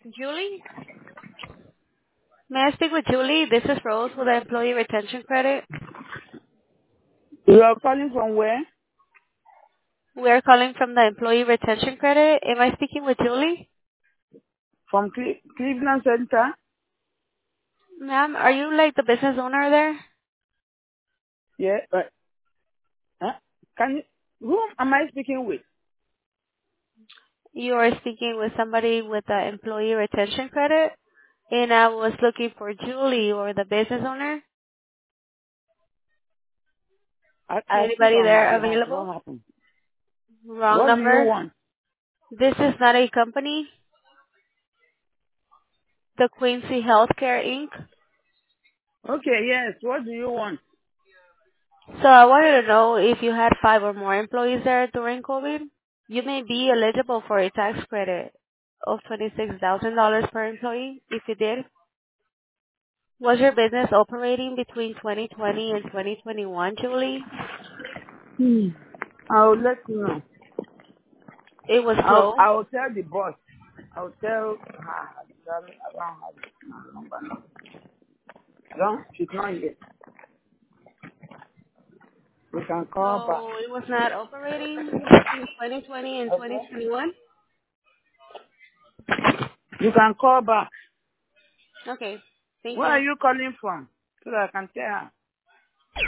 Julie? May I speak with Julie? This is Rose with the Employee Retention Credit. You are calling from where? We are calling from the Employee Retention Credit. Am I speaking with Julie? From Cleveland Center? Ma'am, are you like the business owner there? Yeah. Huh? Can you? Whom am I speaking with? You are speaking with somebody with the Employee Retention Credit, and I was looking for Julie or the business owner. I speak Anybody on her there behalf. available? What happened? Wrong What do you number. want? This is not a company. The Quincy Healthcare Inc. Okay, yes. What do you want? So I wanted to know if you had 5 or more employees there during COVID. You may be eligible for a tax credit of $26,000 per employee if you did. Was your business operating between 2020 and 2021, Julie? I'll let you know. It was slow. I'll tell the boss. I'll tell her. I don't have her number now. No, she's not here. You can call back. So it was not operating between 2020 and Okay? 2021? You can call back. Okay. Thank Where are you. you calling from? So that I can tell her.